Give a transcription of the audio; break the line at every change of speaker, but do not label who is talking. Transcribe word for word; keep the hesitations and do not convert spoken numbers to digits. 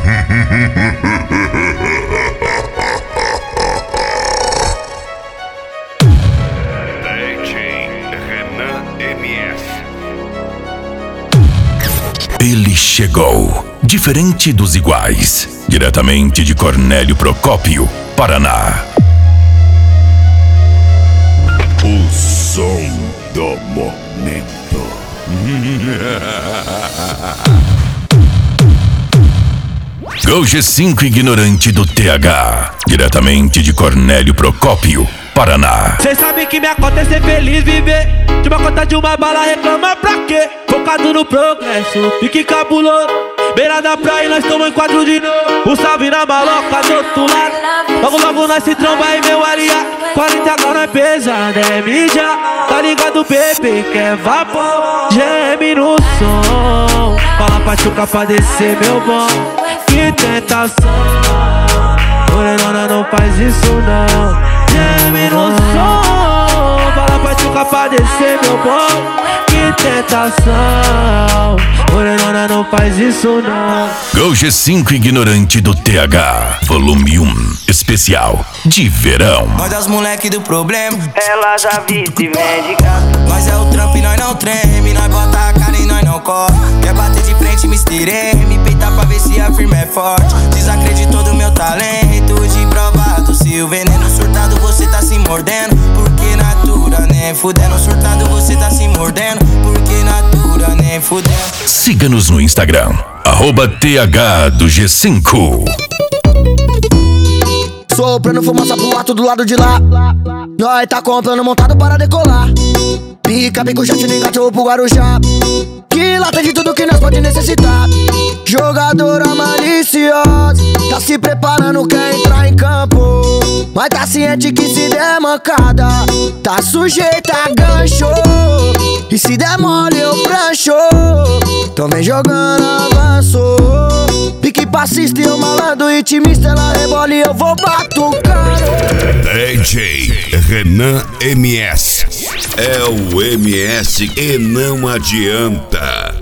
D J Renan M S.
Ele chegou, diferente dos iguais, diretamente de Cornélio Procópio, Paraná.
O som do momento.
Gol G cinco ignorante do T H, diretamente de Cornélio Procópio, Paraná.
Cês sabem que minha conta é ser feliz, viver de uma conta de uma bala, reclama pra quê? Focado no progresso, pique cabuloso. Beira da praia, nós tamo em quadro de novo. O salve na maloca do outro lado. Logo, logo nós se tromba aí, meu aliado. quarenta graus não é pesado, é mídia. Tá ligado, bebê, quer vapor. Geme no som. Fala pra chuca pra descer, meu bom. Que tentação. Morenona, não faz isso não. Geme no som. Fala pra chuca pra descer, meu bom. Que tentação. Morenona, não faz isso não.
Gol G cinco ignorante do T H, volume um, especial de verão.
Nós é os moleque do problema.
Ela já vi se vende casa.
Nós é o trampo e nós não treme. Nós bota a cara e nós não corre. Quer bater de frente, mister M. Peitar pra ver se a firma é forte. Desacreditou do meu talento de provado. Se o veneno surtado você tá se mordendo. Porque natura nem fudendo. Surtado você tá se mordendo. Porque natura nem fudendo.
Siga-nos no Instagram, arroba T H do G cinco.
Soprando fumaça pro alto do lado de lá. Nós tá comprando montado para decolar. Pica, pica o jet, engatou pro Guarujá. Que lá tem de tudo que nós pode necessitar. Jogadora maliciosa, tá se preparando, quer entrar em campo. Mas tá ciente que se der mancada, tá sujeita a gancho. E se der mole eu prancho. Então vem jogando avanço. Pique passista e eu malandro, intimista, ela rebola e eu vou batucando.
D J Renan M S. É o M S e não adianta.